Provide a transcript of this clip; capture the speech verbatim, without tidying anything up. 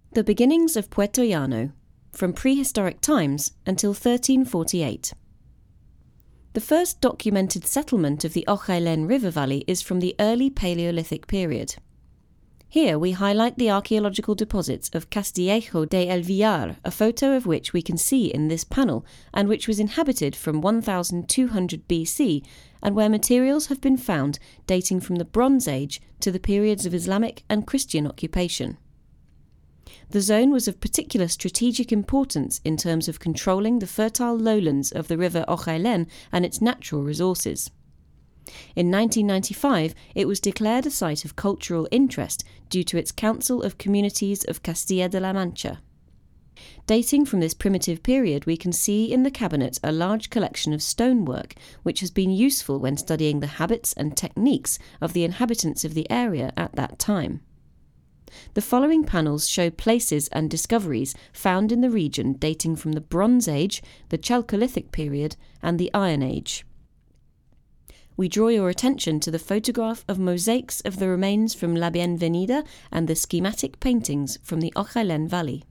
The beginnings of Puerto Llano, from prehistoric times until thirteen forty-eight. The first documented settlement of the Ojailen River Valley is from the early Paleolithic period. Here we highlight the archaeological deposits of Castillejo de El Villar, a photo of which we can see in this panel, and which was inhabited from one thousand two hundred B C, and where materials have been found dating from the Bronze Age to the periods of Islamic and Christian occupation. The zone was of particular strategic importance in terms of controlling the fertile lowlands of the river Ojailen and its natural resources. In nineteen ninety-five, it was declared a site of cultural interest due to its Council of Communities of Castilla de la Mancha. Dating from this primitive period, we can see in the cabinet a large collection of stonework, which has been useful when studying the habits and techniques of the inhabitants of the area at that time. The following panels show places and discoveries found in the region dating from the Bronze Age, the Chalcolithic period, and the Iron Age. We draw your attention to the photograph of mosaics of the remains from La Bienvenida and the schematic paintings from the Ojailen Valley.